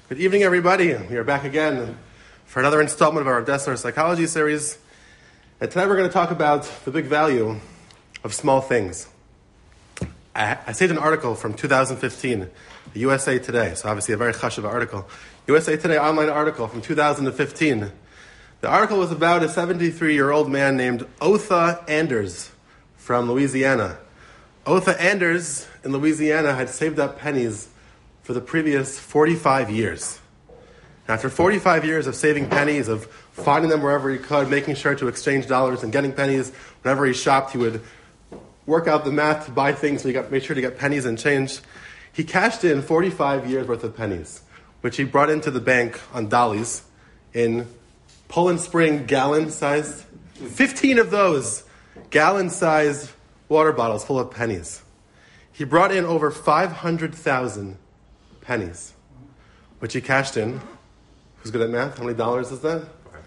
Good evening, everybody. We are back again for another installment of our Dessler Psychology series. And tonight we're going to talk about the big value of small things. I saved an article from 2015, the USA Today, so obviously a very chashuv article. USA Today online article from 2015. The article was about a 73-year-old man named Otha Anders from Louisiana. Otha Anders in Louisiana had saved up pennies for the previous 45 years. And after 45 years of saving pennies, of finding them wherever he could, making sure to exchange dollars and getting pennies, whenever he shopped, he would work out the math to buy things so he made sure to get pennies and change. He cashed in 45 years worth of pennies, which he brought into the bank on dollies in Poland Spring gallon-sized, 15 of those gallon-sized water bottles full of pennies. He brought in over 500,000 pennies, which he cashed in. Who's good at math? How many dollars is that?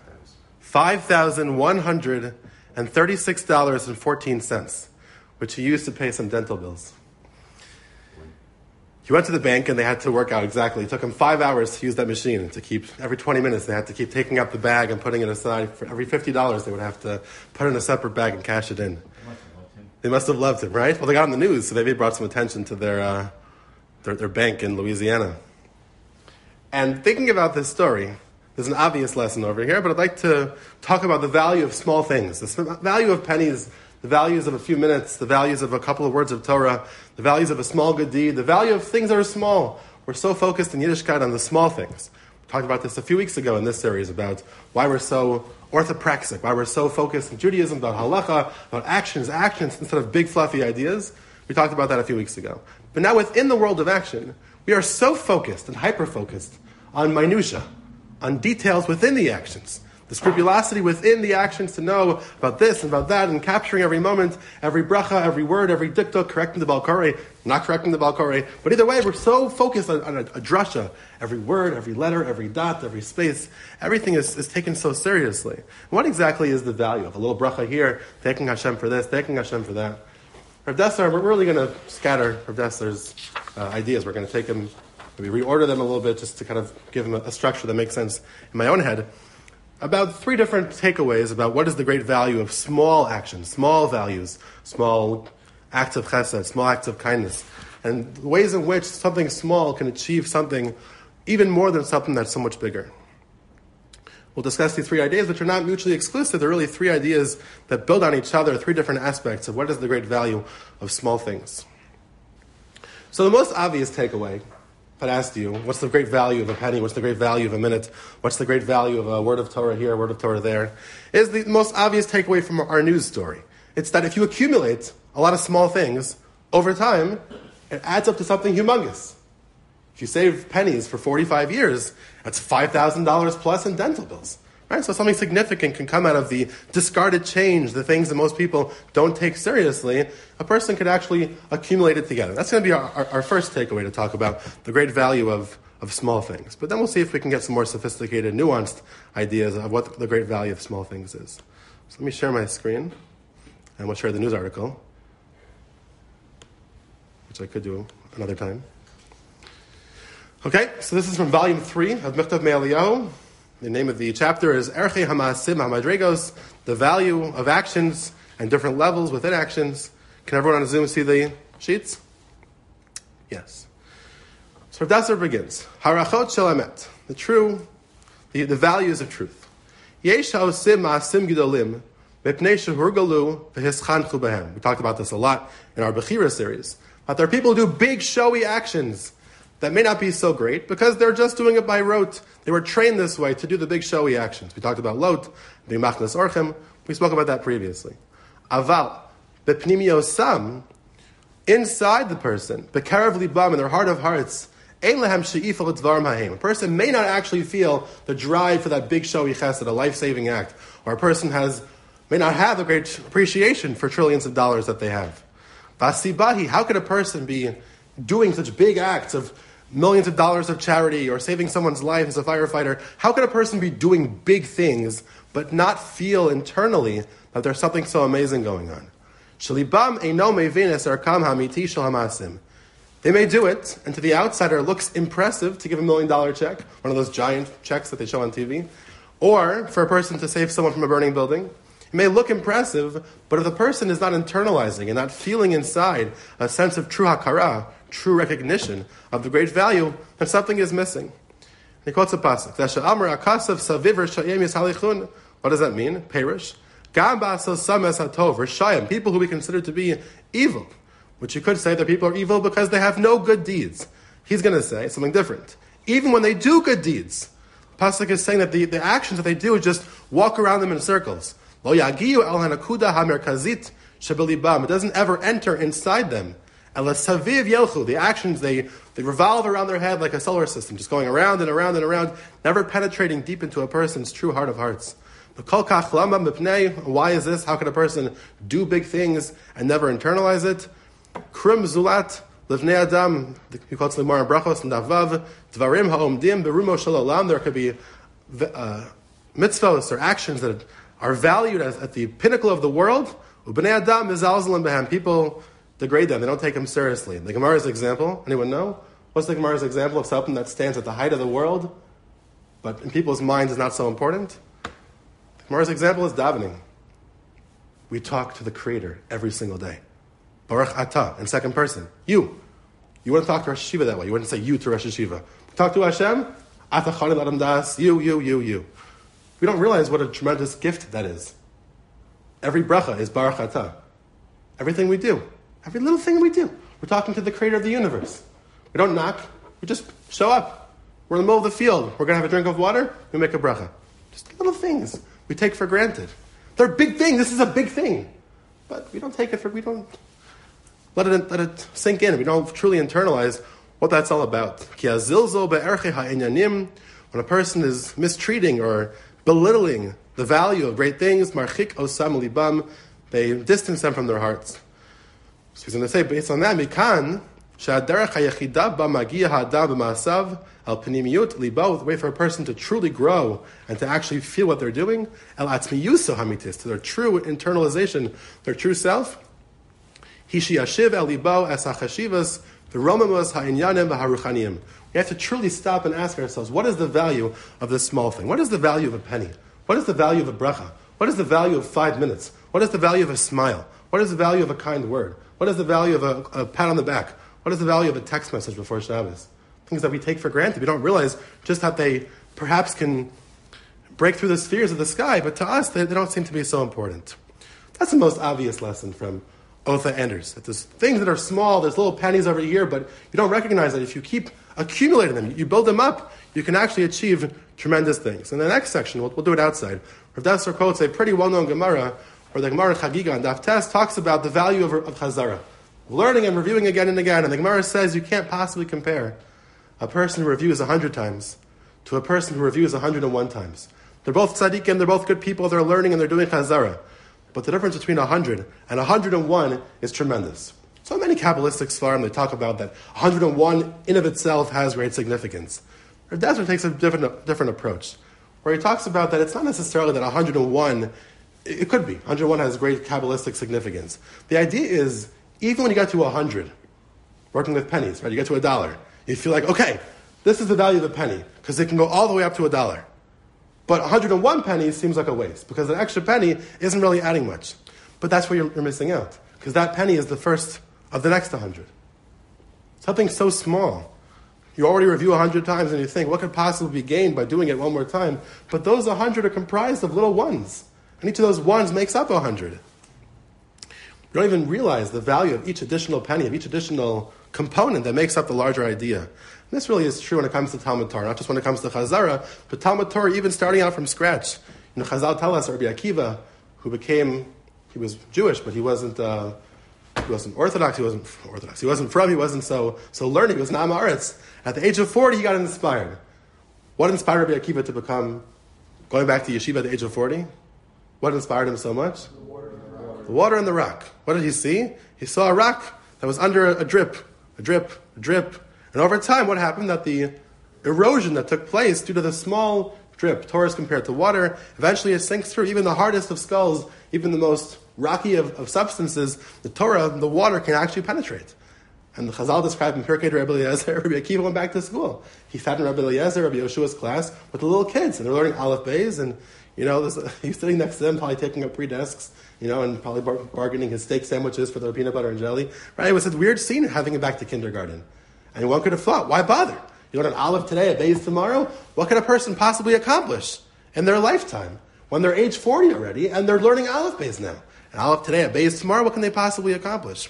$5,136.14, which he used to pay some dental bills. He went to the bank and they had to work out exactly. It took him 5 hours to use that machine to keep, every 20 minutes they had to keep taking up the bag and putting it aside. For every $50 they would have to put it in a separate bag and cash it in. They must have loved him, right? Well, they got on the news, so they brought some attention to their bank in Louisiana. And thinking about this story, there's an obvious lesson over here, but I'd like to talk about the value of small things, the value of pennies, the values of a few minutes, the values of a couple of words of Torah, the values of a small good deed, the value of things that are small. We're so focused in Yiddishkeit on the small things. We talked about this a few weeks ago in this series about why we're so orthopraxic, why we're so focused in Judaism about halacha, about actions instead of big fluffy ideas. We talked about that a few weeks ago. But now within the world of action, we are so focused and hyper-focused on minutia, on details within the actions, the scrupulosity within the actions to know about this and about that, and capturing every moment, every bracha, every word, every diktuk, correcting the Balkore, not correcting the Balkore. But either way, we're so focused on a drasha, every word, every letter, every dot, every space, everything is taken so seriously. What exactly is the value of a little bracha here, thanking Hashem for this, thanking Hashem for that? Rav Dessler, we're really going to scatter Rav Dessler's ideas. We're going to take them, maybe reorder them a little bit just to kind of give them a structure that makes sense in my own head. About 3 different takeaways about what is the great value of small actions, small values, small acts of chesed, small acts of kindness, and ways in which something small can achieve something even more than something that's so much bigger. We'll discuss these 3 ideas, which are not mutually exclusive. They're really 3 ideas that build on each other, 3 different aspects of what is the great value of small things. So the most obvious takeaway, if I'd asked you, what's the great value of a penny, what's the great value of a minute, what's the great value of a word of Torah here, a word of Torah there, is the most obvious takeaway from our news story. It's that if you accumulate a lot of small things, over time, it adds up to something humongous. If you save pennies for 45 years, that's $5,000 plus in dental bills. Right? So something significant can come out of the discarded change, the things that most people don't take seriously. A person could actually accumulate it together. That's going to be our first takeaway to talk about the great value of small things. But then we'll see if we can get some more sophisticated, nuanced ideas of what the great value of small things is. So let me share my screen, and we'll share the news article, which I could do another time. Okay, so this is from volume 3 of Michtav Me'Eliyahu. The name of the chapter is Erchei HaMa'asim HaMadregos, the value of actions and different levels within actions. Can everyone on Zoom see the sheets? Yes. So Rav Dessler begins. Harachot shel emet, the values of truth. Yesh ha'osim ma'asim gedolim, mipnei shehurgalu v'hischanchu behem. We talked about this a lot in our Bechira series. But there are people who do big, showy actions that may not be so great because they're just doing it by rote. They were trained this way to do the big showy actions. We talked about lot, the machnas orchem. We spoke about that previously. Aval, bepnimiosam, inside the person, bekarav libam, in their heart of hearts, ein lehem she'ifal dvarim hahem. A person may not actually feel the drive for that big showy chesed, a life-saving act, or a person may not have a great appreciation for trillions of dollars that they have. Vasibahi, how could a person be doing such big acts of millions of dollars of charity or saving someone's life as a firefighter? How could a person be doing big things but not feel internally that there's something so amazing going on? They may do it, and to the outsider it looks impressive to give $1 million check, one of those giant checks that they show on TV, or for a person to save someone from a burning building. It may look impressive, but if the person is not internalizing and not feeling inside a sense of true hakara, true recognition of the great value, then something is missing. He quotes a pasuk. What does that mean? Perish. People who we consider to be evil, which you could say that people are evil because they have no good deeds. He's going to say something different. Even when they do good deeds, pasuk is saying that the actions that they do is just walk around them in circles. It doesn't ever enter inside them. The actions, they revolve around their head like a solar system, just going around and around and around, never penetrating deep into a person's true heart of hearts. Why is this? How can a person do big things and never internalize it? Krim zulat levnei adam. He quotes the Gemara in Brachos and Davav. Dvarim ha'omdim berumo shel olam. There could be mitzvos or actions that are valued at the pinnacle of the world. Ubnei adam mizalzelim behem. People degrade them. They don't take them seriously. The Gemara's example. Anyone know? What's the Gemara's example of something that stands at the height of the world, but in people's minds is not so important? The Gemara's example is davening. We talk to the Creator every single day. Baruch Atah, in second person. You wouldn't talk to Rosh Hashiva that way. You wouldn't say you to Rosh Hashiva. Talk to Hashem. Ata Chani Ladam Das. You. We don't realize what a tremendous gift that is. Every bracha is Baruch Atah. Everything we do. Every little thing we do. We're talking to the Creator of the universe. We don't knock. We just show up. We're in the middle of the field. We're going to have a drink of water. We make a bracha. Just little things we take for granted. They're big things. This is a big thing. But we don't take it we don't let it sink in. We don't truly internalize what that's all about. When a person is mistreating or belittling the value of great things, marchik osam libam, they distance them from their hearts. So he's going to say, based on that, mikan she'aderech hayechida b'magia ha'adam b'ma'asav al pnimiyut libo, the way for a person to truly grow and to actually feel what they're doing, el atzmiyuso hamitis, to their true internalization, their true self. Hishi yashiv el libo es hachashivas v'romamos ha'inyanim v'haruchanim. We have to truly stop and ask ourselves, what is the value of this small thing? What is the value of a penny? What is the value of a bracha? What is the value of 5 minutes? What is the value of a smile? What is the value of a kind word? What is the value of a pat on the back? What is the value of a text message before Shabbos? Things that we take for granted. We don't realize just how they perhaps can break through the spheres of the sky, but to us, they don't seem to be so important. That's the most obvious lesson from Otha Anders. That there's things that are small, there's little pennies over here, but you don't recognize that if you keep accumulating them, you build them up, you can actually achieve tremendous things. In the next section, we'll do it outside. Rav Dessler quotes a pretty well-known Gemara, where the Gemara Chagiga and Daf Tes talks about the value of Chazara. Learning and reviewing again and again. And the Gemara says you can't possibly compare a person who reviews 100 times to a person who reviews 101 times. They're both tzaddikim, they're both good people, they're learning and they're doing Chazara. But the difference between 100 and 101 is tremendous. So many Kabbalistic Svarim, they talk about that 101 in of itself has great significance. Rav Dessler takes a different approach, where he talks about that it's not necessarily that 101, it could be. 101 has great Kabbalistic significance. The idea is, even when you get to 100, working with pennies, right? You get to $1, you feel like, okay, this is the value of a penny, because it can go all the way up to $1. But 101 pennies seems like a waste, because an extra penny isn't really adding much. But that's where you're missing out, because that penny is the first of the next 100. Something so small. You already review 100 times and you think, what could possibly be gained by doing it one more time? But those 100 are comprised of little ones. And each of those ones makes up 100. You don't even realize the value of each additional penny, of each additional component that makes up the larger idea. And this really is true when it comes to Talmud Torah, not just when it comes to Chazara, but Talmud Torah even starting out from scratch. Chazal tell us, Rabbi Akiva, he was Jewish, but he wasn't Orthodox, he wasn't so learned, he was Na'am Haaretz. At the age of 40, he got inspired. What inspired Rabbi Akiva to become, going back to yeshiva at the age of 40? What inspired him so much? The water and the rock. What did he see? He saw a rock that was under a drip. And over time, what happened? That the erosion that took place due to the small drip, Torah is compared to water, eventually it sinks through even the hardest of skulls, even the most rocky of substances, the Torah, the water can actually penetrate. And the Chazal described in Pirkei Rabbi Eliezer, Rabbi Akiva went back to school. He sat in Rabbi Eliezer, Rabbi Yeshua's class with the little kids, and they're learning Aleph Beis, and he's sitting next to them, probably taking up 3 desks, and probably bargaining his steak sandwiches for their peanut butter and jelly. Right? It was a weird scene having him back to kindergarten. And one could have thought, why bother? You learn an Aleph today, a Beis tomorrow? What could a person possibly accomplish in their lifetime when they're age 40 already and they're learning Aleph Beis now? An Aleph today, a Beis tomorrow, what can they possibly accomplish?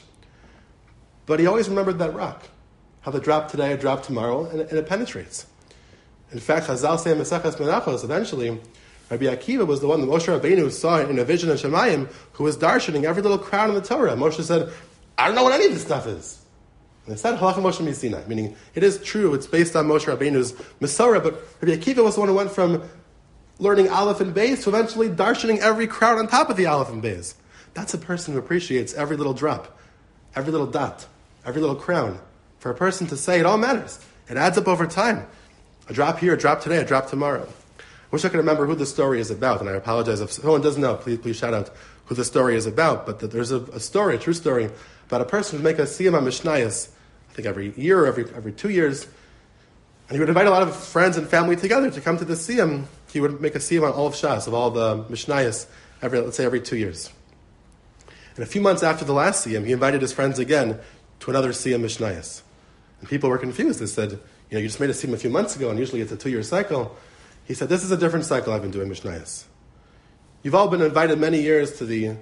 But he always remembered that rock. How the drop today, a drop tomorrow, and it penetrates. In fact, Chazal say in Maseches Menachos, eventually, Rabbi Akiva was the one that Moshe Rabbeinu saw in a vision of Shemayim, who was darshaning every little crown in the Torah. Moshe said, I don't know what any of this stuff is. And it said Halacha Moshe Misinai, meaning it is true, it's based on Moshe Rabbeinu's Masorah, but Rabbi Akiva was the one who went from learning Aleph and Beis to eventually darshaning every crown on top of the Aleph and Beis. That's a person who appreciates every little drop, every little dot, every little crown. For a person to say, it all matters. It adds up over time. A drop here, a drop today, a drop tomorrow. I wish I could remember who the story is about, and I apologize if someone does know, please shout out who the story is about. But there's a story, a true story, about a person who would make a siyum on Mishnayos, I think every year or every 2 years. And he would invite a lot of friends and family together to come to the siyum. He would make a siyum on all of Shas, of all the Mishnayos, every 2 years. And a few months after the last siyum, he invited his friends again to another siyum Mishnayos. And people were confused. They said, you just made a siyum a few months ago, and usually it's a 2-year cycle. He said, this is a different cycle I've been doing Mishnayos. You've all been invited many years to the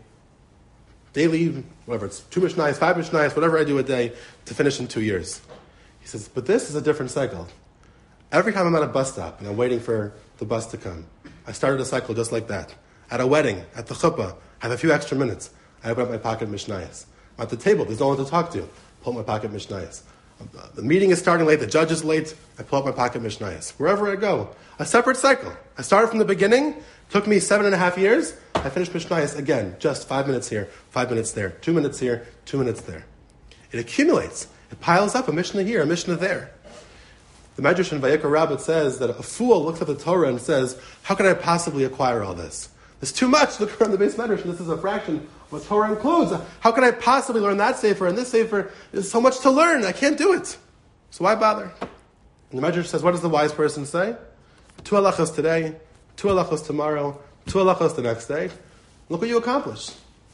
daily, whatever, it's 2 Mishnayos, 5 Mishnayos, whatever I do a day, to finish in 2 years. He says, but this is a different cycle. Every time I'm at a bus stop and I'm waiting for the bus to come, I started a cycle just like that. At a wedding, at the chuppah, I have a few extra minutes. I open up my pocket Mishnayos. I'm at the table, there's no one to talk to. Pull up my pocket Mishnayos. The meeting is starting late, the judge is late, I pull up my pocket Mishnayos. Wherever I go, a separate cycle. I started from the beginning, took me 7.5 years, I finished Mishnayos again, just 5 minutes here, 5 minutes there, 2 minutes here, 2 minutes there. It accumulates, it piles up, a Mishnah here, a Mishnah there. The Medrash in Vayikra Rabbah says that a fool looks at the Torah and says, how can I possibly acquire all this? There's too much. Look around the base Medrash, and this is a fraction of what Torah includes. How can I possibly learn that sefer and this sefer? There's so much to learn. I can't do it. So why bother? And the Medrash says, what does the wise person say? 2 halachos today, 2 halachos tomorrow, 2 halachos the next day. Look what you accomplish.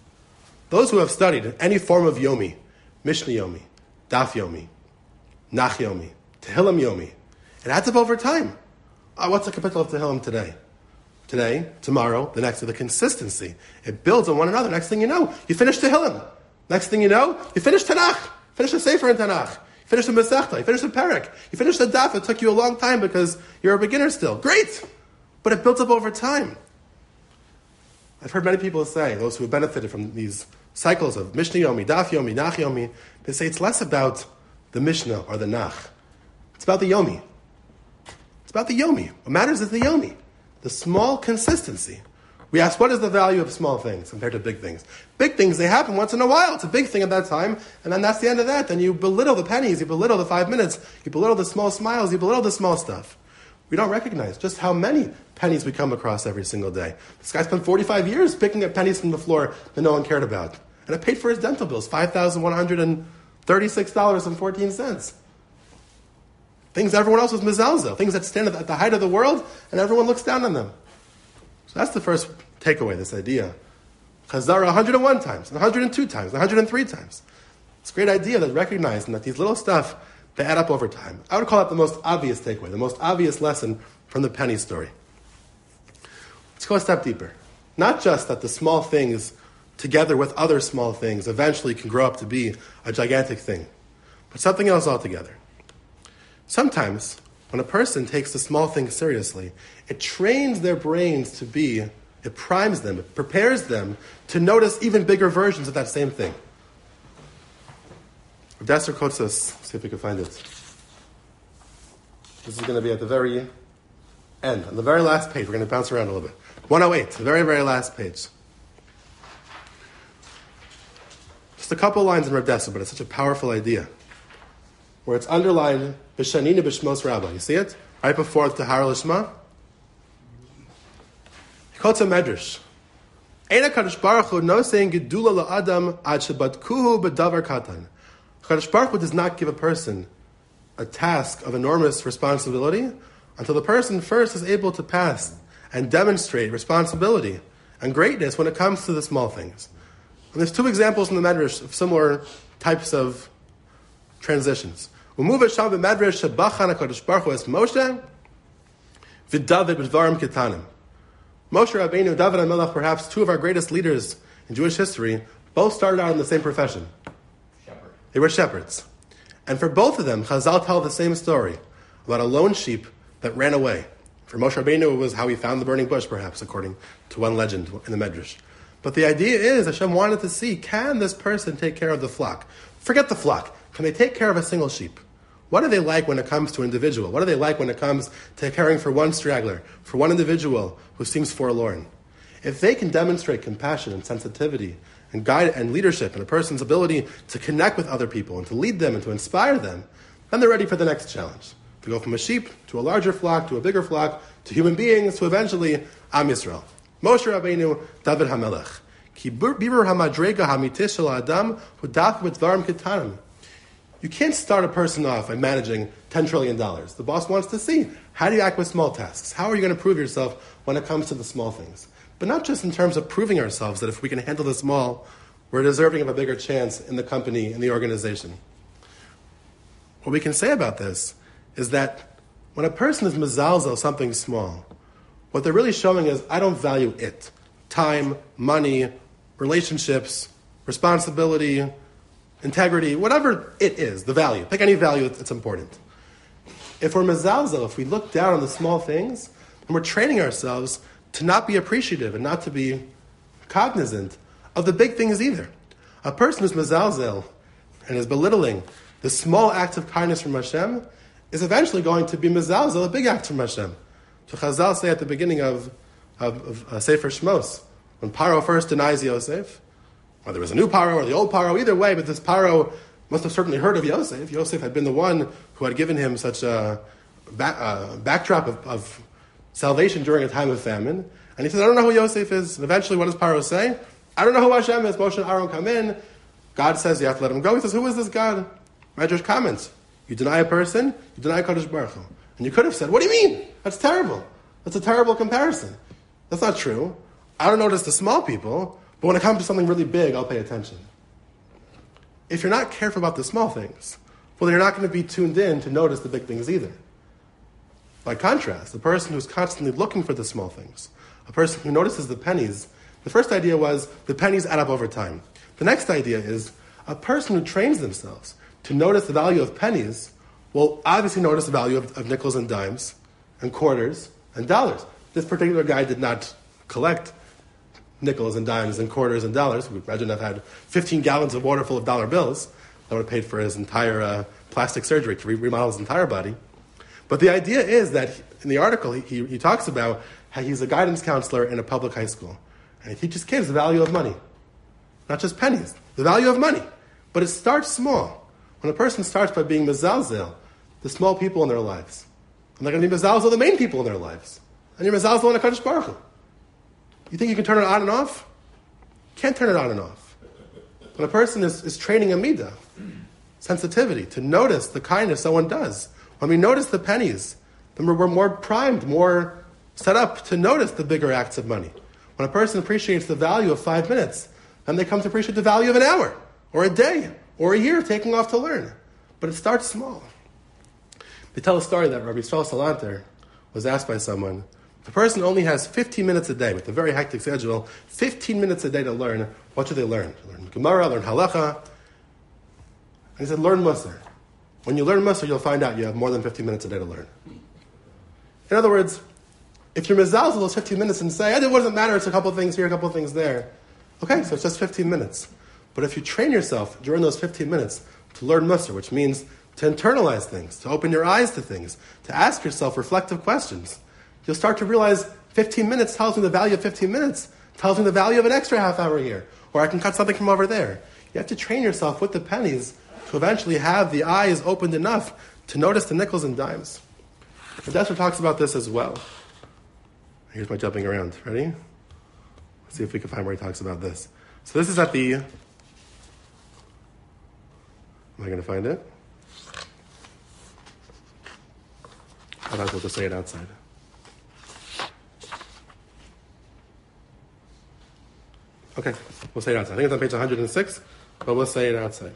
Those who have studied any form of Yomi, Mishnah Yomi, Daf Yomi, Nach Yomi, Tehillim Yomi, it adds up over time. What's the capital of Tehillim today? Today, tomorrow, the next day, the consistency. It builds on one another. Next thing you know, you finish Tehillim. Next thing you know, you finish Tanakh. Finish the Sefer in Tanakh. You finish the Masechta. You finish the Perek. You finish the Daf. It took you a long time because you're a beginner still. Great! But it builds up over time. I've heard many people say, those who have benefited from these cycles of Mishnah Yomi, Daf Yomi, Nach Yomi, they say it's less about the Mishnah or the Nach. It's about the Yomi. It's about the Yomi. What matters is the Yomi. The small consistency. We ask, what is the value of small things compared to big things? Big things, they happen once in a while. It's a big thing at that time, and then that's the end of that. Then you belittle the pennies, you belittle the 5 minutes, you belittle the small smiles, you belittle the small stuff. We don't recognize just how many pennies we come across every single day. This guy spent 45 years picking up pennies from the floor that no one cared about. And it paid for his dental bills, $5,136.14. Things everyone else was mezalzel, things that stand at the height of the world, and everyone looks down on them. So that's the first takeaway, this idea. Chazara 101 times, 102 times, 103 times. It's a great idea that recognizing that these little stuff, they add up over time. I would call that the most obvious takeaway, the most obvious lesson from the penny story. Let's go a step deeper. Not just that the small things, together with other small things, eventually can grow up to be a gigantic thing, but something else altogether. Sometimes, when a person takes the small things seriously, it trains their brains to be, it primes them, it prepares them to notice even bigger versions of that same thing. Rav Desser quotes us, see if we can find it. This is going to be at the very end, on the very last page. We're going to bounce around a little bit. 108, the very, very last page. Just a couple lines in Rav Desser, but it's such a powerful idea. Where it's underlined, B'shanina b'shmos Rabbah. You see it? Right before the Tahara Lishma. He quotes a medrash. Eina Kadosh Baruch Hu no saying gedula la'adam ad shebatkuhu b'davar katan. HaKadosh Baruch Hu does not give a person a task of enormous responsibility until the person first is able to pass and demonstrate responsibility and greatness when it comes to the small things. And there's two examples in the Medrash of similar types of transitions. Umuva Sham b'Medrash shebachan HaKadosh Baruch Hu es Moshe v'David b'dvarim ketanim. Moshe Rabbeinu, David HaMelech, perhaps two of our greatest leaders in Jewish history, both started out in the same profession. They were shepherds. And for both of them, Chazal tell the same story about a lone sheep that ran away. For Moshe Rabbeinu, it was how he found the burning bush, perhaps, according to one legend in the Medrash. But the idea is, Hashem wanted to see, can this person take care of the flock? Forget the flock. Can they take care of a single sheep? What are they like when it comes to an individual? What are they like when it comes to caring for one straggler, for one individual who seems forlorn? If they can demonstrate compassion and sensitivity and guide and leadership and a person's ability to connect with other people and to lead them and to inspire them, then they're ready for the next challenge. To go from a sheep to a larger flock, to a bigger flock, to human beings, to eventually Am Yisrael. Moshe Rabbeinu, David HaMelech. Ki bibur hamadrega hamitis shel adam hudaf b'dvarim ketanim. You can't start a person off by managing $10 trillion. The boss wants to see, how do you act with small tasks? How are you going to prove yourself when it comes to the small things? But not just in terms of proving ourselves that if we can handle the small, we're deserving of a bigger chance in the company, in the organization. What we can say about this is that when a person is mezalzel something small, what they're really showing is, I don't value it. Time, money, relationships, responsibility, integrity, whatever it is, the value. Pick any value that's important. If we're mezalzel, if we look down on the small things, and we're training ourselves to not be appreciative and not to be cognizant of the big things either. A person who's mezalzel and is belittling the small acts of kindness from Hashem is eventually going to be mezalzel, a big act from Hashem. So Chazal say at the beginning of Sefer Shmos, when Paro first denies Yosef, whether it was a new Paro or the old Paro, either way, but this Paro must have certainly heard of Yosef. Yosef had been the one who had given him such a backdrop of salvation during a time of famine. And he says, I don't know who Yosef is. And eventually, what does Paro say? I don't know who Hashem is. Moshe and Aaron come in. God says, you have to let him go. He says, who is this God? Medrash comments, you deny a person, you deny Kadosh Baruch Hu. And you could have said, what do you mean? That's terrible. That's a terrible comparison. That's not true. I don't notice the small people, but when it comes to something really big, I'll pay attention. If you're not careful about the small things, well, then you're not going to be tuned in to notice the big things either. By contrast, the person who's constantly looking for the small things, a person who notices the pennies, the first idea was the pennies add up over time. The next idea is a person who trains themselves to notice the value of pennies will obviously notice the value of nickels and dimes and quarters and dollars. This particular guy did not collect nickels and dimes and quarters and dollars. We imagine I've had 15 gallons of water full of dollar bills that would have paid for his entire plastic surgery to remodel his entire body. But the idea is that in the article, he talks about how he's a guidance counselor in a public high school. And he teaches kids the value of money. Not just pennies, the value of money. But it starts small. When a person starts by being mezalzel, the small people in their lives. And they're going to be mezalzel, the main people in their lives. And you're mezalzel on a Kadosh Baruch Hu. You think you can turn it on and off? Can't turn it on and off. When a person is training a midah, sensitivity, to notice the kindness someone does. When we notice the pennies, then we're more primed, more set up to notice the bigger acts of money. When a person appreciates the value of 5 minutes, then they come to appreciate the value of an hour, or a day, or a year taking off to learn. But it starts small. They tell a story that Rabbi Yisrael Salanter was asked by someone, if a person only has 15 minutes a day, with a very hectic schedule, 15 minutes a day to learn, what should they learn? Learn Gemara, learn Halacha. And he said, learn Musar. When you learn Musar, you'll find out you have more than 15 minutes a day to learn. In other words, if you're mezalzel those 15 minutes and say, it doesn't matter, it's a couple of things here, a couple of things there. Okay, so it's just 15 minutes. But if you train yourself during those 15 minutes to learn Musar, which means to internalize things, to open your eyes to things, to ask yourself reflective questions, you'll start to realize 15 minutes tells me the value of 15 minutes, tells me the value of an extra half hour here, or I can cut something from over there. You have to train yourself with the pennies to eventually have the eyes opened enough to notice the nickels and dimes. The Desher talks about this as well. Here's my jumping around. Ready? Let's see if we can find where he talks about this. So this is at the Am I going to find it? Otherwise, we'll just say it outside. Okay, we'll say it outside. I think it's on page 106, but we'll say it outside.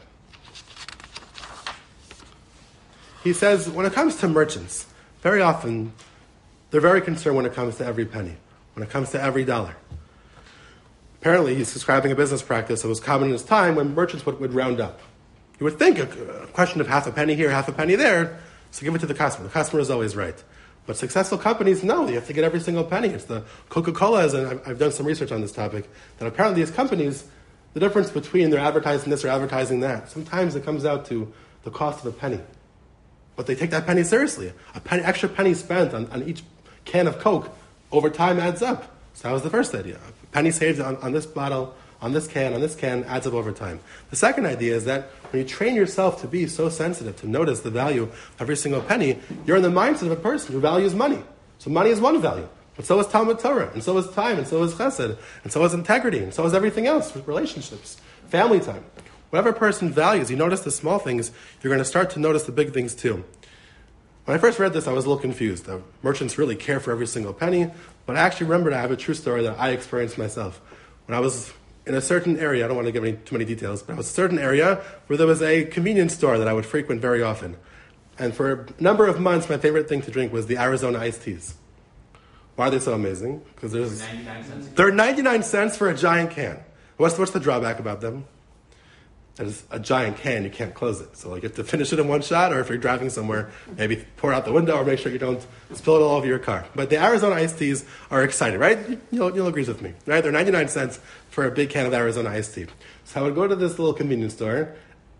He says, when it comes to merchants, very often, they're very concerned when it comes to every penny, when it comes to every dollar. Apparently, he's describing a business practice that was common in his time when merchants would round up. You would think a question of half a penny here, half a penny there, so give it to the customer. The customer is always right. But successful companies know you have to get every single penny. It's the Coca-Colas, and I've done some research on this topic, that apparently these companies, the difference between they're advertising this or advertising that, sometimes it comes out to the cost of a penny. But they take that penny seriously. Extra penny spent on each can of Coke over time adds up. So that was the first idea. A penny saved on this bottle, on this can adds up over time. The second idea is that when you train yourself to be so sensitive, to notice the value of every single penny, you're in the mindset of a person who values money. So money is one value. But so is Talmud Torah, and so is time, and so is chesed, and so is integrity, and so is everything else, relationships, family time. Whatever a person values, you notice the small things, you're going to start to notice the big things too. When I first read this, I was a little confused. The merchants really care for every single penny, but I actually remembered I have a true story that I experienced myself. When I was in a certain area, I don't want to give too many details, but I was in a certain area where there was a convenience store that I would frequent very often. And for a number of months, my favorite thing to drink was the Arizona iced teas. Why are they so amazing? Because they're 99 cents for a giant can. What's the drawback about them? That is a giant can, you can't close it. So you have to finish it in one shot, or if you're driving somewhere, maybe pour out the window or make sure you don't spill it all over your car. But the Arizona iced teas are exciting, right? You'll agree with me, right? They're 99 cents for a big can of Arizona iced tea. So I would go to this little convenience store,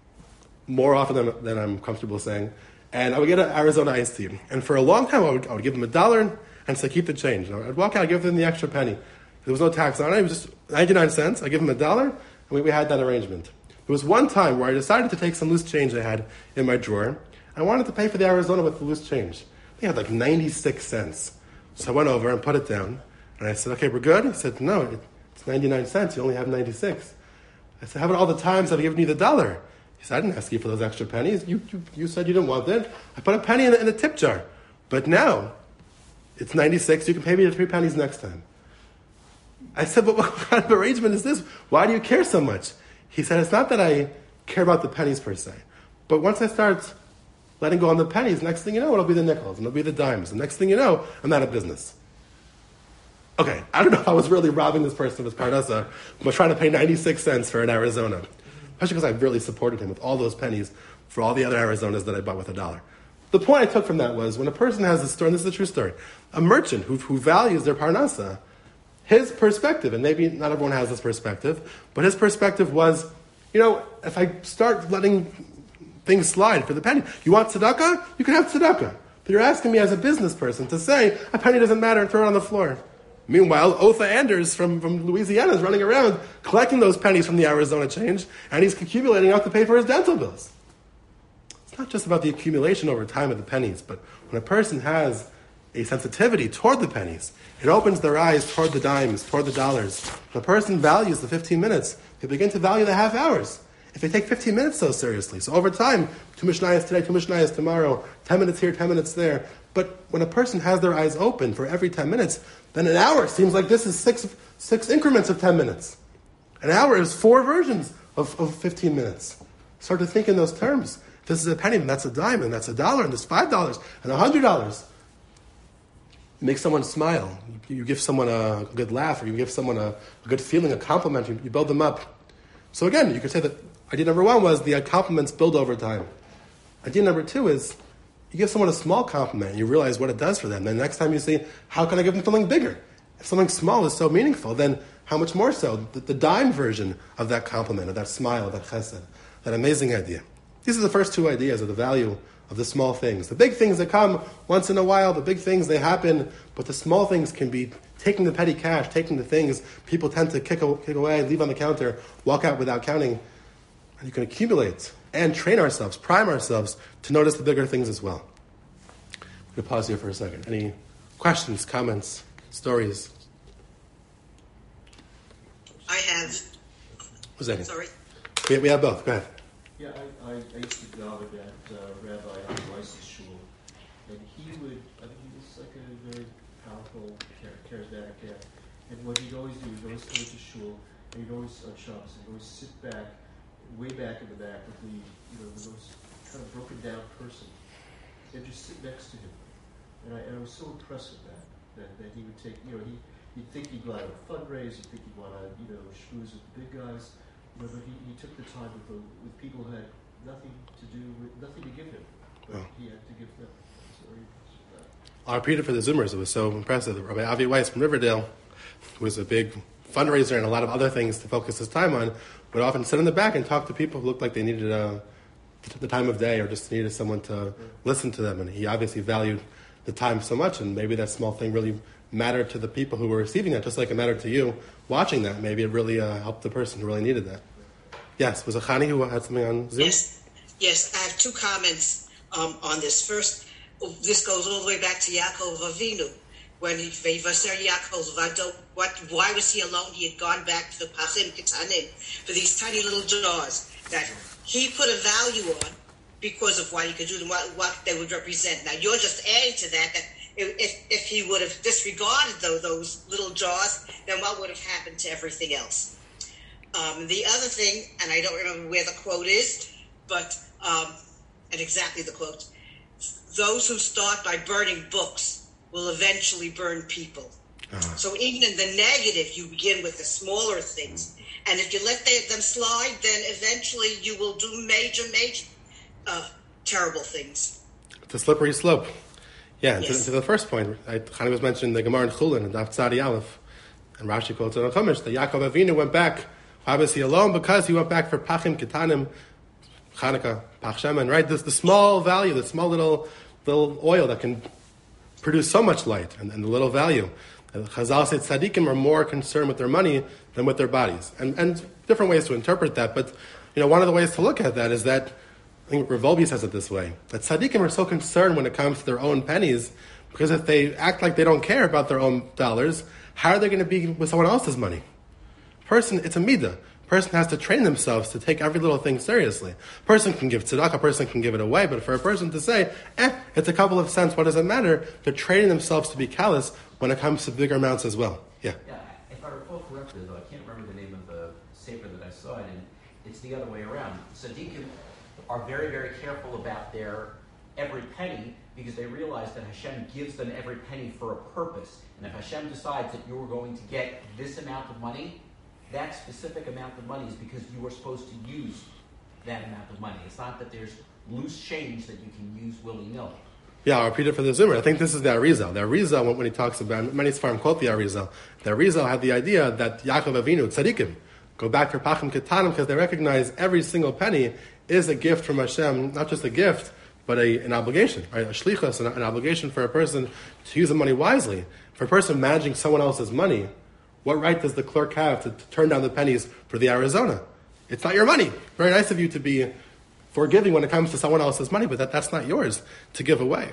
more often than I'm comfortable saying, and I would get an Arizona iced tea. And for a long time, I would give them $1 and say, keep the change. And I'd walk out, I'd give them the extra penny. There was no tax on it. It was just 99 cents. I give them $1, and we had that arrangement. There was one time where I decided to take some loose change I had in my drawer. I wanted to pay for the Arizona with the loose change. They had 96 cents. So I went over and put it down. And I said, okay, we're good? He said, no, it's 99 cents. You only have 96. I said, how about all the times I've given you the $1? He said, I didn't ask you for those extra pennies. You said you didn't want it. I put a penny in the tip jar. But now, it's 96. You can pay me the 3 pennies next time. I said, but what kind of arrangement is this? Why do you care so much? He said, it's not that I care about the pennies per se, but once I start letting go on the pennies, next thing you know, it'll be the nickels, and it'll be the dimes, and next thing you know, I'm out of business. Okay, I don't know if I was really robbing this person of his parnasa, but trying to pay 96 cents for an Arizona, especially because I really supported him with all those pennies for all the other Arizonas that I bought with $1. The point I took from that was, when a person has a store, and this is a true story, a merchant who values their parnasa, his perspective, and maybe not everyone has this perspective, but his perspective was, if I start letting things slide for the penny, you want tzedakah? You can have tzedakah. But you're asking me as a business person to say, a penny doesn't matter and throw it on the floor. Meanwhile, Otha Anders from Louisiana is running around collecting those pennies from the Arizona change, and he's accumulating enough to pay for his dental bills. It's not just about the accumulation over time of the pennies, but when a person has a sensitivity toward the pennies, it opens their eyes toward the dimes, toward the dollars. When a person values the 15 minutes, they begin to value the half hours. If they take 15 minutes so seriously, so over time, 2 Mishnayos today, 2 Mishnayos tomorrow, 10 minutes here, 10 minutes there. But when a person has their eyes open for every 10 minutes, then an hour seems like this is six increments of 10 minutes. An hour is 4 versions of 15 minutes. Start to think in those terms. This is a penny, and that's a dime, and that's $1, and that's $5, and $100. You make someone smile. You give someone a good laugh, or you give someone a good feeling, a compliment. You build them up. So again, you could say that idea number 1 was the compliments build over time. Idea number 2 is you give someone a small compliment and you realize what it does for them. Then next time you say, how can I give them something bigger? If something small is so meaningful, then how much more so? The dime version of that compliment, of that smile, of that chesed, that amazing idea. These are the first 2 ideas of the value of the small things. The big things that come once in a while, the big things, they happen, but the small things can be taking the petty cash, taking the things people tend to kick away, leave on the counter, walk out without counting. And you can accumulate and train ourselves, prime ourselves to notice the bigger things as well. I'm going to pause here for a second. Any questions, comments, stories? I have. Who's that? Sorry. We have both. Go ahead. Yeah, I used to daven at Rabbi Avi Weiss's shul, and he was like a very powerful, charismatic guy. And what he'd always do, he'd always come to shul, and he'd always, on Shabbos, he'd always sit back, way back in the back with the most kind of broken down person, and just sit next to him. And I was so impressed with that he would take, he'd think he'd want to fundraise, he'd think he'd want to, schmooze with the big guys, but he took the time with people who had nothing to give him, but he had to give them. So very impressed with that. I'll repeat it for the Zoomers. It was so impressive. Rabbi Avi Weiss from Riverdale, who was a big fundraiser and a lot of other things to focus his time on, would often sit in the back and talk to people who looked like they needed the time of day or just needed someone to listen to them. And he obviously valued the time so much, and maybe that small thing really mattered to the people who were receiving that, just like it mattered to you watching that. Maybe it really helped the person who really needed that. Yes, was it Chani who had something on Zoom? Yes, I have two comments on this. First, this goes all the way back to Yaakov Avinu. When why was he alone? He had gone back to the Pachim Ketanim, for these tiny little jars that he put a value on because of what he could do and what they would represent. Now, you're just adding to that if he would have disregarded those little jars, then what would have happened to everything else? The other thing, and I don't remember where the quote is, but and exactly the quote, those who start by burning books will eventually burn people. So even in the negative, you begin with the smaller things. And if you let them slide, then eventually you will do major, terrible things. It's a slippery slope. Yeah, yes. To the first point, Chani was mentioning the Gemara in Chulin and Daf Tzadi Aleph, and Rashi quotes in Chumash that Yaakov Avinu went back, obviously alone, because he went back for Pachim Ketanim, Chanukah, Pach Shemen, right? The small value, the small little oil that can produce so much light, and the little value. Chazal said tzaddikim are more concerned with their money than with their bodies. And different ways to interpret that, but one of the ways to look at that is that, I think Revolvi says it this way, that tzaddikim are so concerned when it comes to their own pennies, because if they act like they don't care about their own dollars, how are they going to be with someone else's money? It's a midah. Person has to train themselves to take every little thing seriously. A person can give tzedakah, a person can give it away, but for a person to say, it's a couple of cents, what does it matter? They're training themselves to be callous when it comes to bigger amounts as well. Yeah, if I recall correctly, though, I can't remember the name of the sefer that I saw it in, it's the other way around. Tzaddikim are very, very careful about their every penny because they realize that Hashem gives them every penny for a purpose. And if Hashem decides that you're going to get this amount of money, that specific amount of money is because you are supposed to use that amount of money. It's not that there's loose change that you can use willy-nilly. Yeah, I'll repeat it for the Zoomer. I think this is the Arizal. The Arizal, when he talks about, many Sfarim quote the Arizal. The Arizal had the idea that Yaakov Avinu, tzaddikim, go back to Pachim Ketanim because they recognize every single penny is a gift from Hashem, not just a gift, but an obligation, right? A shlichus, an obligation for a person to use the money wisely. For a person managing someone else's money, what right does the clerk have to turn down the pennies for the Arizona? It's not your money. Very nice of you to be forgiving when it comes to someone else's money, but that's not yours to give away.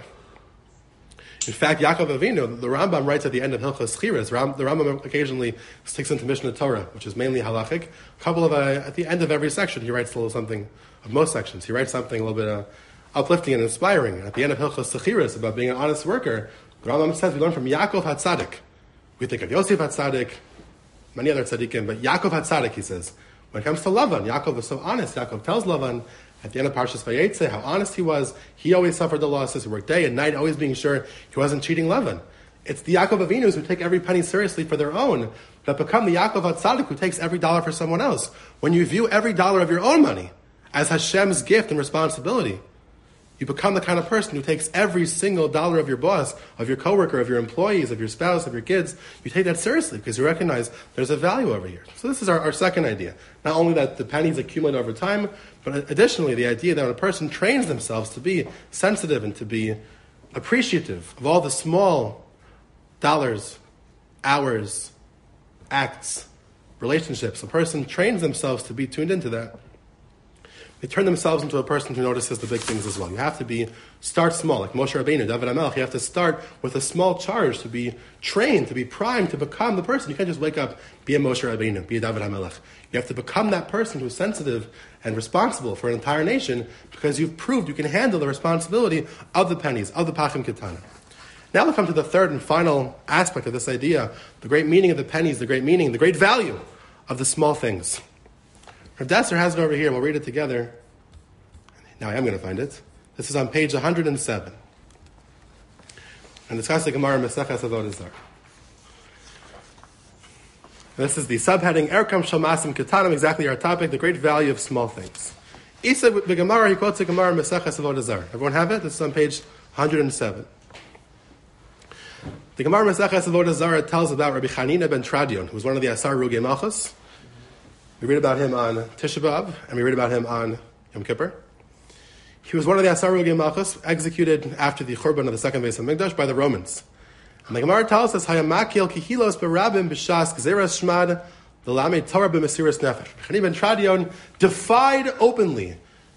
In fact, Yaakov Avinu, the Rambam writes at the end of Hilchos Chiras, the Rambam occasionally sticks into Mishnah Torah, which is mainly halachic. At the end of every section, he writes a little something, of most sections, he writes something a little bit uplifting and inspiring. And at the end of Hilchos Chiras, about being an honest worker, the Rambam says we learn from Yaakov HaTzadik. We think of Yosef HaTzadik, many other tzaddikim, but Yaakov HaTzadik, he says, when it comes to Lavan, Yaakov was so honest. Yaakov tells Lavan at the end of Parshas Vayetze how honest he was. He always suffered the losses. He worked day and night, always being sure he wasn't cheating Lavan. It's the Yaakov Avinus who take every penny seriously for their own that become the Yaakov HaTzadik who takes every dollar for someone else. When you view every dollar of your own money as Hashem's gift and responsibility, you become the kind of person who takes every single dollar of your boss, of your coworker, of your employees, of your spouse, of your kids. You take that seriously because you recognize there's a value over here. So this is our second idea. Not only that the pennies accumulate over time, but additionally the idea that when a person trains themselves to be sensitive and to be appreciative of all the small dollars, hours, acts, relationships. A person trains themselves to be tuned into that. they turn themselves into a person who notices the big things as well. You have to start small, like Moshe Rabbeinu, David HaMelech. You have to start with a small charge to be trained, to be primed, to become the person. You can't just wake up, be a Moshe Rabbeinu, be a David HaMelech. You have to become that person who's sensitive and responsible for an entire nation because you've proved you can handle the responsibility of the pennies, of the Pachim Ketana. Now we'll come to the third and final aspect of this idea, the great meaning of the pennies, the great meaning, the great value of the small things. Rav Desser has it over here. We'll read it together. Now I am going to find it. This is on page 107. And it's the Gemara Maseches Avodah Zarah. This is the subheading, Erkam Shel Masim Ketanim, exactly our topic, the great value of small things. Isa B'Gemara, he quotes the Gemara Maseches Avodah Zarah. Everyone have it? This is on page 107. The Gemara Maseches Avodah Zarah tells about Rabbi Chanina ben Tradion, who was one of the Asar Rugei Malchus. We read about him on Tisha B'Av, and we read about him on Yom Kippur. He was one of the Asar Rugei Malchus, executed after the Churban of the second Beis HaMikdash by the Romans. And the Gemara tells us, Hayamakil kihilos berabim b'shas gzeras shmad l'lamed Torah b'mesiras nefesh. Chanina ben Tradion defied openly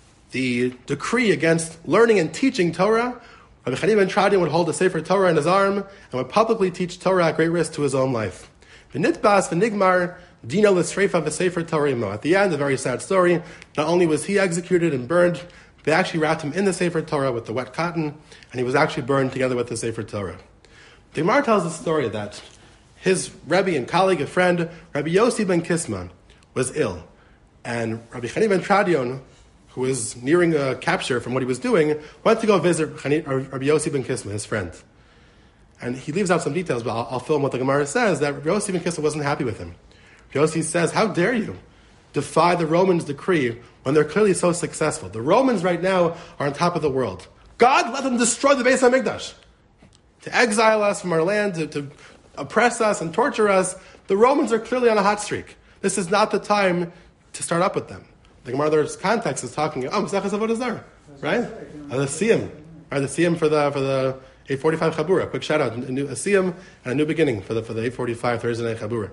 the decree against learning and teaching Torah. Rabbi Chanina ben Tradion would hold a Sefer Torah in his arm and would publicly teach Torah at great risk to his own life. V'nitbas v'nigmar dino l'sreifa v'sefer Torah imo. At the end, a very sad story. Not only was he executed and burned, they actually wrapped him in the Sefer Torah with the wet cotton, and he was actually burned together with the Sefer Torah. The Gemara tells the story that his Rebbe and colleague, a friend, Rabbi Yossi ben Kisman, was ill. And Rabbi Chanina ben Tradion, who was nearing a capture from what he was doing, went to go visit Rabbi Yossi ben Kisman, his friend. And he leaves out some details, but I'll film what the Gemara says, that Rabbi Yossi ben Kisman wasn't happy with him. Rabbi Yossi says, how dare you defy the Romans' decree when they're clearly so successful? The Romans right now are on top of the world. God let them destroy the Beis HaMikdash. To exile us from our land, to oppress us and torture us. The Romans are clearly on a hot streak. This is not the time to start up with them. The Gemara's context is talking, Maseches Avodah Zarah, right? The Siyam, right? The Siyam for the 845 Chabura. Quick shout out, a Siyam and a new beginning for the 845 Thursday night Chabura.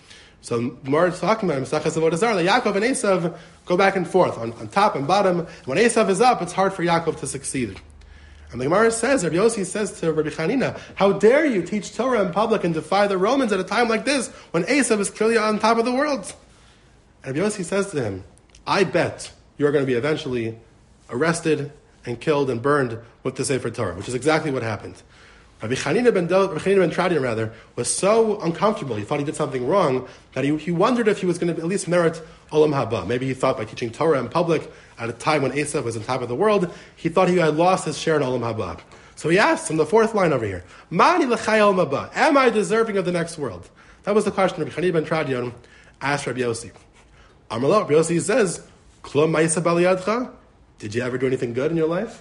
So Gemara is talking about Maseches Avodah Zarah. Yaakov and Esav go back and forth on top and bottom. When Esav is up, it's hard for Yaakov to succeed. And the Gemara says, Rabbi Yossi says to Rabbi Chanina, how dare you teach Torah in public and defy the Romans at a time like this when Esav is clearly on top of the world? And Rabbi Yossi says to him, I bet you're going to be eventually arrested and killed and burned with the Sefer Torah, which is exactly what happened. Rabbi Chanina ben Tradion was so uncomfortable, he thought he did something wrong, that he wondered if he was going to at least merit Olam Haba. Maybe he thought by teaching Torah in public at a time when Esav was on top of the world, he thought he had lost his share in Olam Haba. So he asked him, the fourth line over here, Mani l'chai Olam Haba? Am I deserving of the next world? That was the question Rabbi Chanina ben Tradion asked Rabbi Yossi. Amarlo, Rabbi Yossi says, Klom ma'isa b'aliyadcha? Did you ever do anything good in your life?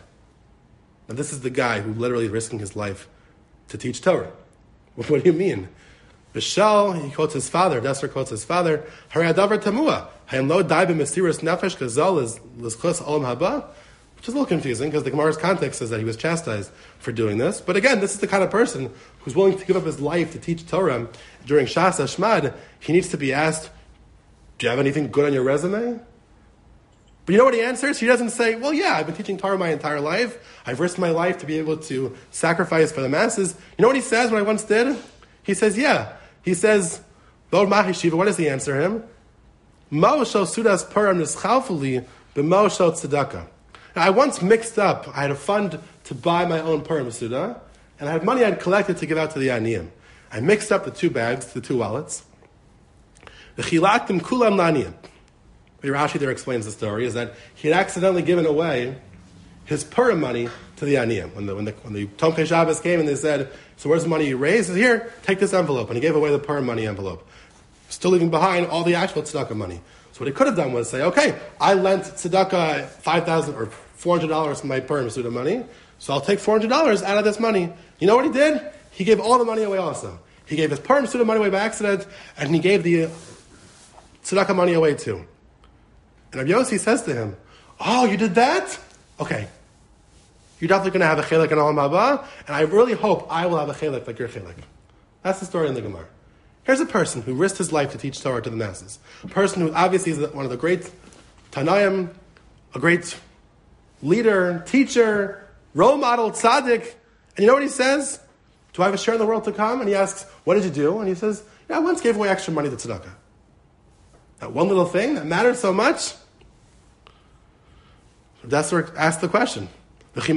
Now this is the guy who literally is risking his life to teach Torah. What do you mean? Bishal, he quotes his father, Desser quotes his father, Hari adavar tamua, hayam lo dai b'mesiras nefesh gazal is l'schus olam haba, which is a little confusing because the Gemara's context says that he was chastised for doing this. But again, this is the kind of person who's willing to give up his life to teach Torah during Shas Hashmad. He needs to be asked, do you have anything good on your resume? But you know what he answers? He doesn't say, well, yeah, I've been teaching Torah my entire life. I've risked my life to be able to sacrifice for the masses. You know what he says, what I once did? He says, yeah. He says, what does he answer him? Mo shel sudas purim nischalfuli b'mo shel tzedakah. Now, I once mixed up, I had a fund to buy my own purim suda, and I had money I'd collected to give out to the aniyim. I mixed up the two bags, the two wallets. V'chilaktim kulam la'aniyim. Rashi there explains the story, is that he had accidentally given away his Purim money to the Aniyim. When the Tomchei Shabbos came and they said, so where's the money you raised? He said, here, take this envelope. And he gave away the Purim money envelope, still leaving behind all the actual tzedakah money. So what he could have done was say, okay, I lent tzedakah $5,000 or $400 from my Purim Suda money, so I'll take $400 out of this money. You know what he did? He gave all the money away also. He gave his Purim Suda money away by accident, and he gave the tzedakah money away too. And Rabbi Yossi says to him, oh, you did that? Okay. You're definitely going to have a chelek in Olam Haba, and I really hope I will have a chelek like your chelek. That's the story in the Gemara. Here's a person who risked his life to teach Torah to the masses. A person who obviously is one of the great Tanaim a great leader, teacher, role model, tzaddik. And you know what he says? Do I have a share in the world to come? And he asks, what did you do? And he says, I once gave away extra money to tzedakah. That one little thing that mattered so much? That's where asked the question. That's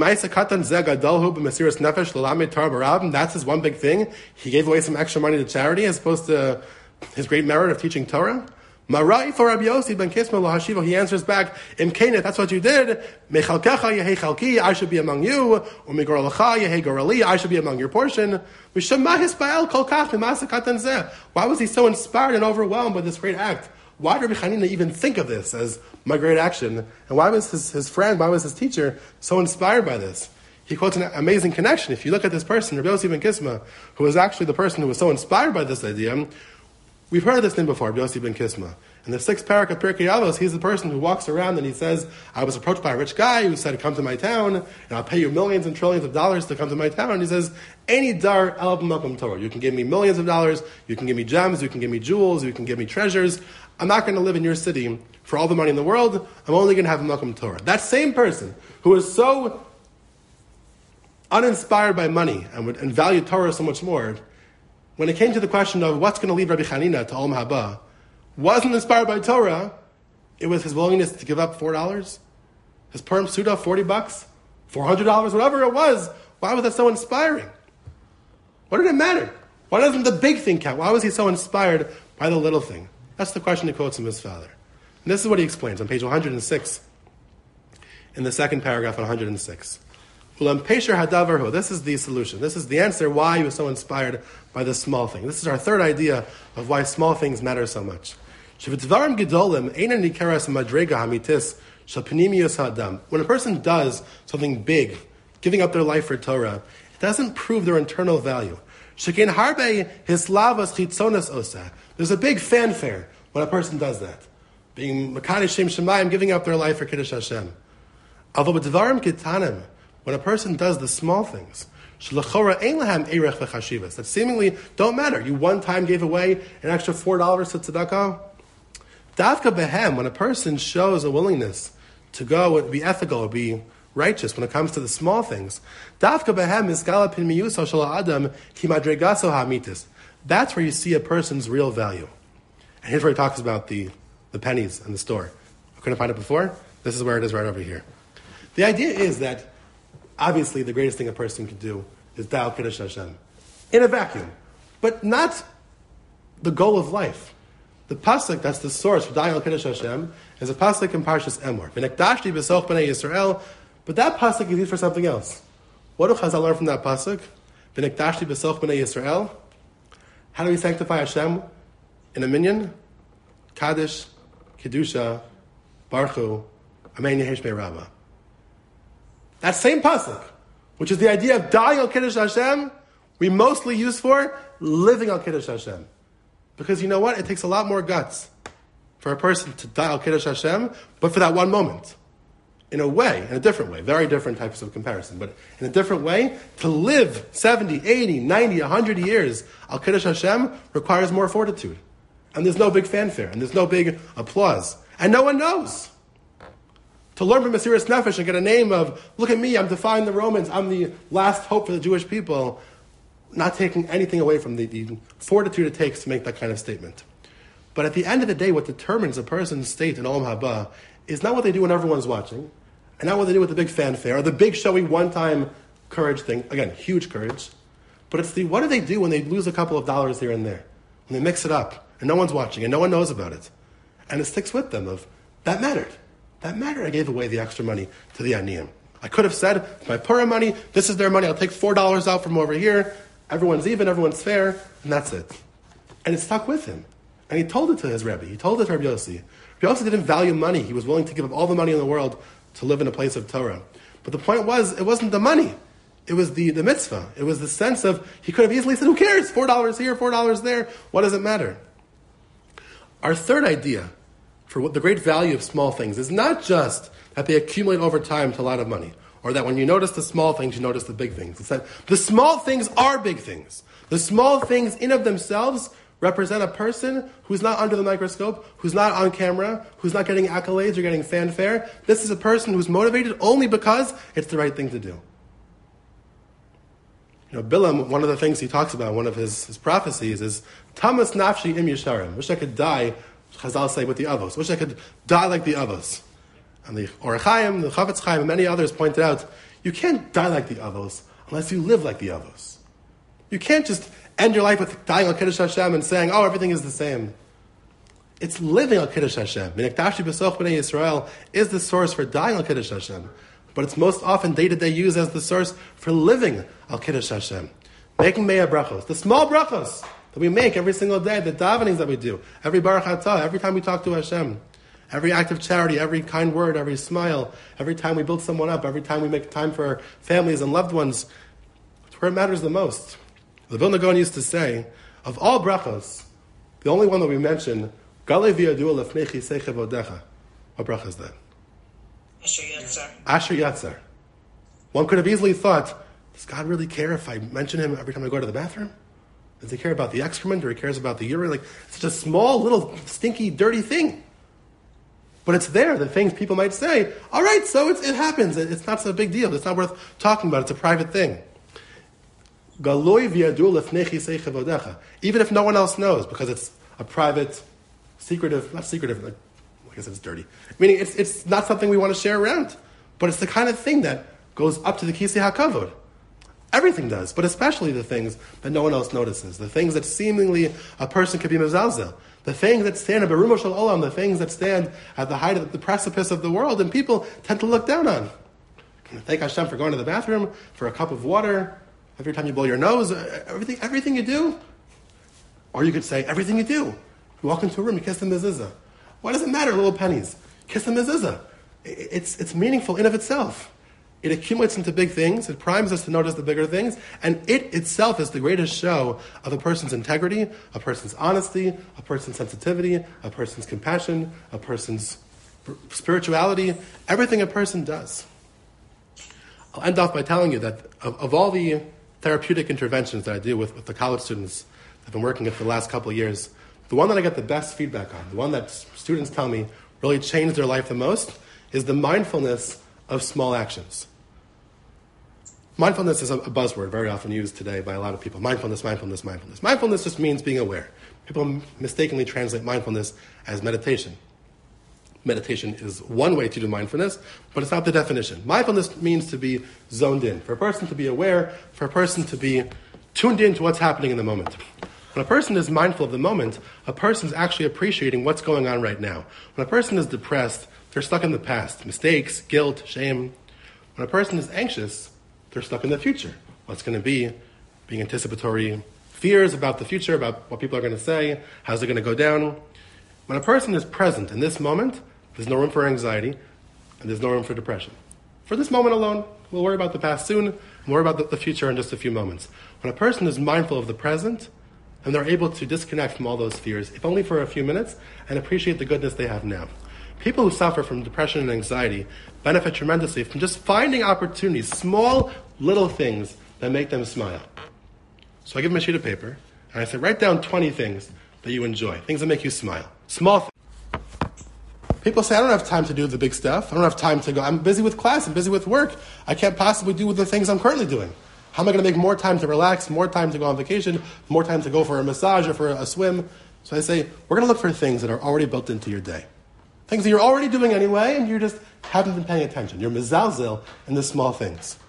his one big thing. He gave away some extra money to charity as opposed to his great merit of teaching Torah. Marai for Rabbi Yossi ben Kisma lahashiva. He answers back, Im Keinet, that's what you did. Mechalkecha yehei chalki, I should be among you. Umigoralecha yehei gorali, I should be among your portion. Mishama hispael kol kach mimasa katan zeh. Why was he so inspired and overwhelmed by this great act? Why did Rabbi Chanina even think of this as my great action? And why was his friend, why was his teacher so inspired by this? He quotes an amazing connection. If you look at this person, Rabbi Yossi ben Kisma, who was actually the person who was so inspired by this idea, we've heard this name before, Rabbi Yossi ben Kisma. In the 6th parak of Pirkei Avos, he's the person who walks around and he says, I was approached by a rich guy who said, come to my town, and I'll pay you millions and trillions of dollars to come to my town. And he says, any dar el b'makom Torah. You can give me millions of dollars, you can give me gems, you can give me jewels, you can give me treasures. I'm not going to live in your city for all the money in the world. I'm only going to have a makom Torah. That same person who is so uninspired by money and valued Torah so much more, when it came to the question of what's going to lead Rabbi Chanina to Olam Haba, wasn't inspired by Torah. It was his willingness to give up $4, his Purim Suda, $40, $400, whatever it was. Why was that so inspiring? What did it matter? Why doesn't the big thing count? Why was he so inspired by the little thing? That's the question he quotes from his father. And this is what he explains on page 106, in the 2nd paragraph on 106. Ulam Pesher Hadavarhu. This is the solution. This is the answer why he was so inspired by this small thing. This is our third idea of why small things matter so much. When a person does something big, giving up their life for Torah, it doesn't prove their internal value. There's a big fanfare when a person does that. Being Mekadesh Shem Shemayim, giving up their life for Kiddush Hashem. When a person does the small things, that seemingly don't matter. You one time gave away an extra $4 to tzedakah. Davka behem, when a person shows a willingness to go and be ethical or be righteous when it comes to the small things, Davka behem is galapin miyuso shel adam ki madregaso hamitis. That's where you see a person's real value. And here's where he talks about the pennies in the store. I couldn't find it before. This is where it is right over here. The idea is that obviously the greatest thing a person can do is Da'al Kiddush Hashem in a vacuum, but not the goal of life. The pasuk that's the source for Da'al Kiddush Hashem is a pasuk in Parshas Emor. V'nekdashti b'soch b'nei Yisrael, but that pasuk is used for something else. What do Chazal learn from that pasuk? V'nekdashti b'soch b'nei Yisrael. How do we sanctify Hashem in a minyan? Kaddish, Kedusha, Baruchu, Amen Yehi Shmei Rabbah. That same pasuk, which is the idea of dying al Kiddush Hashem, we mostly use for living al Kiddush Hashem. Because you know what? It takes a lot more guts for a person to die al Kiddush Hashem, but for that one moment. In a way, in a different way, very different types of comparison, but in a different way, to live 70, 80, 90, 100 years al Kiddush Hashem requires more fortitude. And there's no big fanfare, and there's no big applause. And no one knows. To learn from Mesiras Nefesh and get a name of, look at me, I'm defying the Romans, I'm the last hope for the Jewish people, not taking anything away from the fortitude it takes to make that kind of statement. But at the end of the day, what determines a person's state in Olam Haba is not what they do when everyone's watching, and not what they do with the big fanfare, or the big showy one-time courage thing. Again, huge courage. But it's what do they do when they lose a couple of dollars here and there? When they mix it up, and no one's watching, and no one knows about it. And it sticks with them of, that mattered. That mattered. I gave away the extra money to the Aniyim. I could have said, my Purim money, this is their money, I'll take $4 out from over here, everyone's even, everyone's fair, and that's it. And it stuck with him. And he told it to his Rebbe. He told it to Rabbi Yossi. Rabbi Yossi didn't value money. He was willing to give up all the money in the world to live in a place of Torah. But the point was, it wasn't the money. It was the mitzvah. It was the sense of, he could have easily said, who cares? $4 here, $4 there. What does it matter? Our third idea for what the great value of small things is not just that they accumulate over time to a lot of money, or that when you notice the small things, you notice the big things. It's that the small things are big things. The small things in of themselves represent a person who's not under the microscope, who's not on camera, who's not getting accolades or getting fanfare. This is a person who's motivated only because it's the right thing to do. Bilam, one of the things he talks about, one of his prophecies is, Tamas nafshi im yesharim. Wish I could die, Chazal say, with the Avos. Wish I could die like the Avos. And the Orach Chaim, the Chavetz Chaim, and many others pointed out, you can't die like the Avos unless you live like the Avos. You can't just end your life with dying al Kiddush Hashem and saying, oh, everything is the same. It's living al Kiddush Hashem. Minekdashi b'soch b'nei Yisrael is the source for dying al Kiddush Hashem. But it's most often day-to-day used as the source for living al Kiddush Hashem. Making meya brachos, the small brachos that we make every single day, the davenings that we do, every baruch atah, every time we talk to Hashem, every act of charity, every kind word, every smile, every time we build someone up, every time we make time for our families and loved ones, it's where it matters the most. The Vilna Gaon used to say, of all brachos, the only one that we mention, Galei v'yadua lefnei chisei chevodecha. What bracha is that? Asher Yatzar. Asher Yatzar. One could have easily thought, does God really care if I mention him every time I go to the bathroom? Does he care about the excrement or he cares about the urine? Like, it's just a small, little, stinky, dirty thing. But it's there, the things people might say, all right, so it happens. It's not so big deal. It's not worth talking about. It's a private thing. Galoi v'yadu lefnei chisei chevodecha. Even if no one else knows, because it's a private, secretive, not secretive, like, I guess it's dirty. Meaning it's not something we want to share around. But it's the kind of thing that goes up to the kisei hakavod. Everything does, but especially the things that no one else notices. The things that seemingly a person could be mezalzel. The things that stand at Berumo Shel Olam, the things that stand at the height of the precipice of the world, and people tend to look down on. Thank Hashem for going to the bathroom, for a cup of water, every time you blow your nose, everything you do. Or you could say, everything you do. You walk into a room, you kiss the mezuzah. Why does it matter, little pennies? Kiss the mezuzah. It's meaningful in of itself. It accumulates into big things. It primes us to notice the bigger things. And it itself is the greatest show of a person's integrity, a person's honesty, a person's sensitivity, a person's compassion, a person's spirituality, everything a person does. I'll end off by telling you that of all the therapeutic interventions that I do with the college students I've been working with for the last couple of years, the one that I get the best feedback on, the one that students tell me really changed their life the most, is the mindfulness of small actions. Mindfulness is a buzzword very often used today by a lot of people. Mindfulness, mindfulness, mindfulness. Mindfulness just means being aware. People mistakenly translate mindfulness as meditation. Meditation is one way to do mindfulness, but it's not the definition. Mindfulness means to be zoned in, for a person to be aware, for a person to be tuned in to what's happening in the moment. When a person is mindful of the moment, a person is actually appreciating what's going on right now. When a person is depressed, they're stuck in the past. Mistakes, guilt, shame. When a person is anxious, they're stuck in the future. What's going to be, being anticipatory fears about the future, about what people are going to say, how's it going to go down. When a person is present in this moment, there's no room for anxiety, and there's no room for depression. For this moment alone, we'll worry about the past soon, and worry about the future in just a few moments. When a person is mindful of the present, and they're able to disconnect from all those fears, if only for a few minutes, and appreciate the goodness they have now. People who suffer from depression and anxiety benefit tremendously from just finding opportunities, small, little things that make them smile. So I give them a sheet of paper, and I say, write down 20 things that you enjoy, things that make you smile. Small things. People say, I don't have time to do the big stuff. I don't have time to go. I'm busy with class. I'm busy with work. I can't possibly do the things I'm currently doing. How am I going to make more time to relax, more time to go on vacation, more time to go for a massage or for a swim? So I say, we're going to look for things that are already built into your day. Things that you're already doing anyway, and you just haven't been paying attention. You're mezalzel in the small things.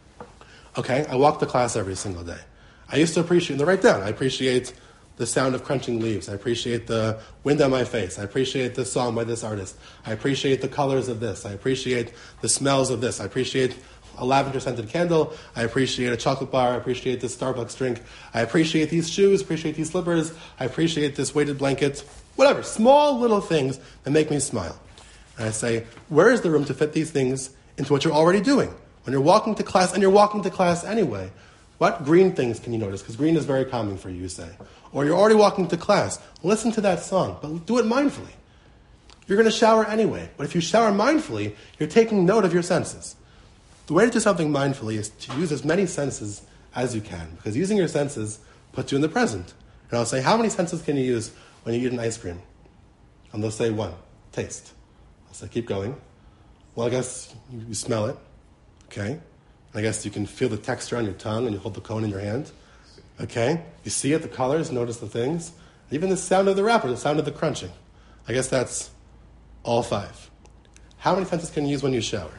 Okay, I walk to class every single day. I used to appreciate, and write down, I appreciate the sound of crunching leaves. I appreciate the wind on my face. I appreciate the song by this artist. I appreciate the colors of this. I appreciate the smells of this. I appreciate a lavender-scented candle. I appreciate a chocolate bar. I appreciate this Starbucks drink. I appreciate these shoes, appreciate these slippers. I appreciate this weighted blanket. Whatever, small little things that make me smile. And I say, where is the room to fit these things into what you're already doing? When you're walking to class, and you're walking to class anyway, what green things can you notice? Because green is very calming for you, say. Or you're already walking to class. Listen to that song, but do it mindfully. You're going to shower anyway, but if you shower mindfully, you're taking note of your senses. The way to do something mindfully is to use as many senses as you can, because using your senses puts you in the present. And I'll say, how many senses can you use when you eat an ice cream? And they'll say 1, taste. I'll say, keep going. Well, I guess you smell it, okay? And I guess you can feel the texture on your tongue and you hold the cone in your hand, okay? You see it, the colors, notice the things. Even the sound of the wrapper, the sound of the crunching. I guess that's all 5. How many senses can you use when you shower?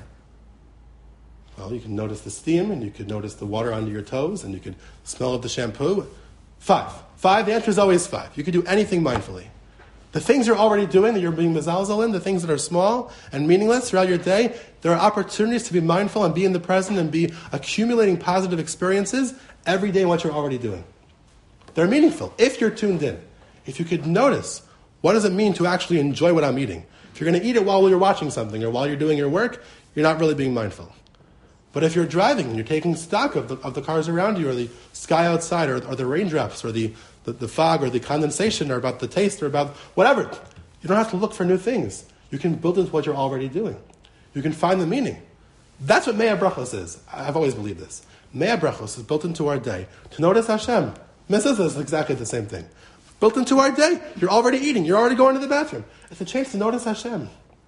Well, you can notice the steam, and you can notice the water under your toes, and you can smell of the shampoo. 5. 5, the answer is always 5. You can do anything mindfully. The things you're already doing, that you're being mezalzel in, the things that are small and meaningless throughout your day, there are opportunities to be mindful and be in the present and be accumulating positive experiences every day in what you're already doing. They're meaningful if you're tuned in. If you could notice, what does it mean to actually enjoy what I'm eating? If you're going to eat it while you're watching something or while you're doing your work, you're not really being mindful. But if you're driving and you're taking stock of the cars around you or the sky outside or the raindrops or the fog or the condensation or about the taste or about whatever, you don't have to look for new things. You can build into what you're already doing. You can find the meaning. That's what Mea Brachos is. I've always believed this. Mea Brachos is built into our day. To notice Hashem. Mezuzah is exactly the same thing. Built into our day. You're already eating. You're already going to the bathroom. It's a chance to notice Hashem.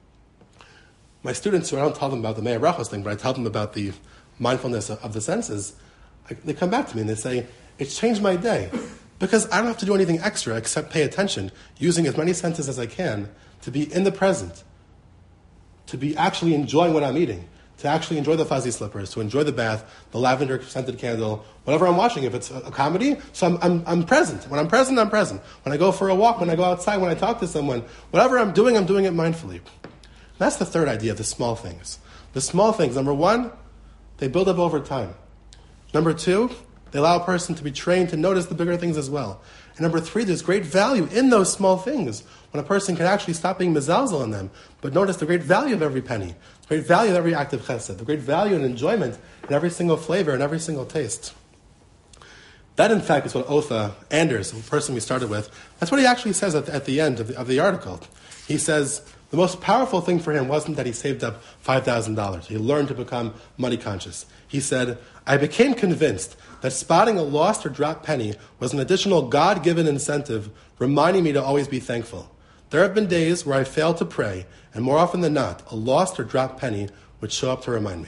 My students, who I don't tell them about the Mea Brachos thing, but I tell them about the mindfulness of the senses, they come back to me and they say, it's changed my day. Because I don't have to do anything extra except pay attention, using as many senses as I can to be in the present, to be actually enjoying what I'm eating, to actually enjoy the fuzzy slippers, to enjoy the bath, the lavender-scented candle, whatever I'm watching. If it's a comedy, so I'm present. When I'm present, I'm present. When I go for a walk, when I go outside, when I talk to someone, whatever I'm doing it mindfully. That's the third idea of the small things. The small things, number 1, they build up over time. Number 2, they allow a person to be trained to notice the bigger things as well. And number 3, there's great value in those small things when a person can actually stop being mezalzel in them, but notice the great value of every penny, the great value of every act of chesed, the great value and enjoyment in every single flavor and every single taste. That, in fact, is what Otha Anders, the person we started with, that's what he actually says at the end of the article. He says the most powerful thing for him wasn't that he saved up $5,000. He learned to become money conscious. He said, I became convinced that spotting a lost or dropped penny was an additional God-given incentive, reminding me to always be thankful. There have been days where I failed to pray, and more often than not, a lost or dropped penny would show up to remind me.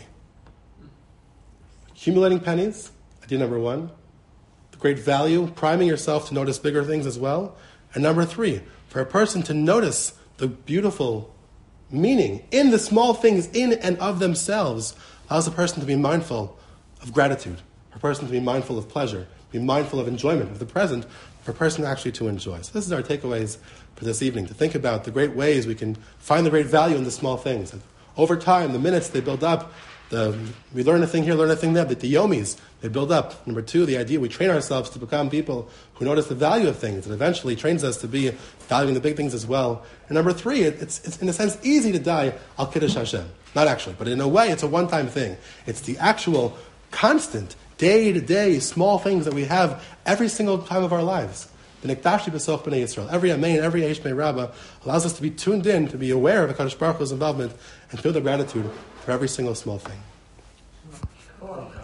Accumulating pennies, idea number 1. The great value, priming yourself to notice bigger things as well. And number 3, for a person to notice the beautiful meaning in the small things in and of themselves allows a person to be mindful of gratitude, for a person to be mindful of pleasure, be mindful of enjoyment of the present, for a person actually to enjoy. So this is our takeaways for this evening, to think about the great ways we can find the great value in the small things. And over time, the minutes they build up, we learn a thing here, learn a thing there, the yomis, they build up. Number 2, the idea we train ourselves to become people who notice the value of things, and eventually trains us to be valuing the big things as well. And number 3, it's in a sense easy to die al kiddush Hashem. Not actually, but in a way, it's a one-time thing. It's the actual constant, day-to-day, small things that we have every single time of our lives. The Nikdashi B'Soch B'nai Yisrael, every Amen, every Eish Mei Rabbah, allows us to be tuned in, to be aware of HaKadosh Baruch Hu's involvement, and feel the gratitude for every single small thing.